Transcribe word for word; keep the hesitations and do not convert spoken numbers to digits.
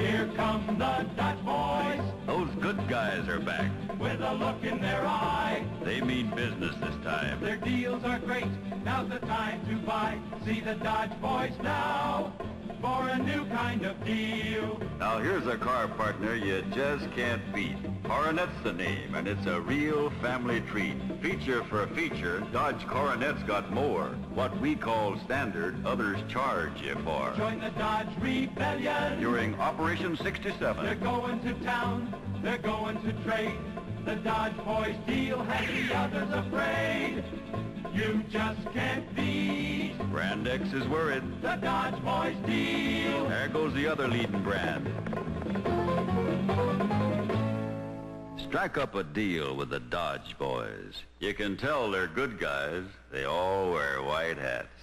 Here come the Dodge boys. Those good guys are back. With a look in their eye. They mean business this time. Their deals are great. Now's the time to buy. See the Dodge boys now for a new kind of deal. Now here's a car partner you just can't beat. Coronet's the name, and it's a real family treat. Feature for feature, Dodge Coronet's got more. What we call standard, others charge you for. Join the Dodge Rebellion. During Operation sixty-seven. They're going to town. They're going to trade. The Dodge boys deal has the others afraid. You just can't beat. Brand X is worried. The Dodge boys deal. There goes the other leading brand. Strike up a deal with the Dodge boys. You can tell they're good guys. They all wear white hats.